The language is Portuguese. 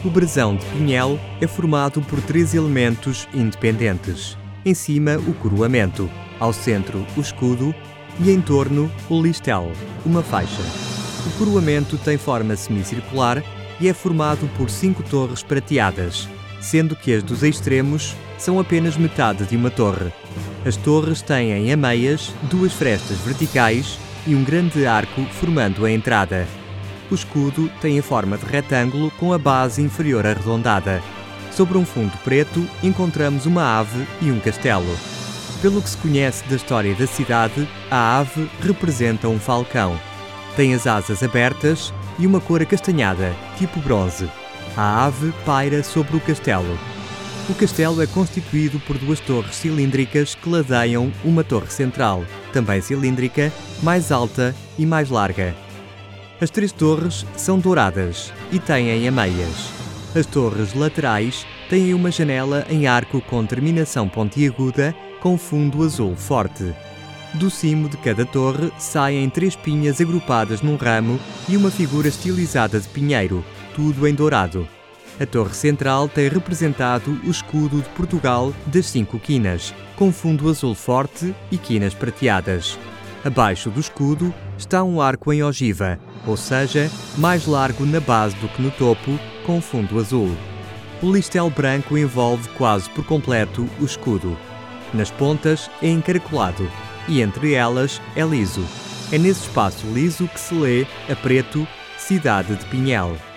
O brasão de Pinhel é formado por 3 elementos independentes. Em cima, o coroamento, ao centro, o escudo e em torno, o listel, uma faixa. O coroamento tem forma semicircular e é formado por 5 torres prateadas, sendo que as dos extremos são apenas metade de uma torre. As torres têm, a meias, 2 frestas verticais e um grande arco formando a entrada. O escudo tem a forma de retângulo com a base inferior arredondada. Sobre um fundo preto encontramos uma ave e um castelo. Pelo que se conhece da história da cidade, a ave representa um falcão. Tem as asas abertas e uma cor acastanhada, tipo bronze. A ave paira sobre o castelo. O castelo é constituído por 2 torres cilíndricas que ladeiam uma torre central, também cilíndrica, mais alta e mais larga. As 3 torres são douradas e têm ameias. As torres laterais têm uma janela em arco com terminação pontiaguda com fundo azul forte. Do cimo de cada torre saem 3 pinhas agrupadas num ramo e uma figura estilizada de pinheiro, tudo em dourado. A torre central tem representado o escudo de Portugal das 5 quinas, com fundo azul forte e quinas prateadas. Abaixo do escudo está um arco em ogiva, ou seja, mais largo na base do que no topo, com fundo azul. O listel branco envolve quase por completo o escudo. Nas pontas é encaracolado e entre elas é liso. É nesse espaço liso que se lê, a preto, Cidade de Pinhel.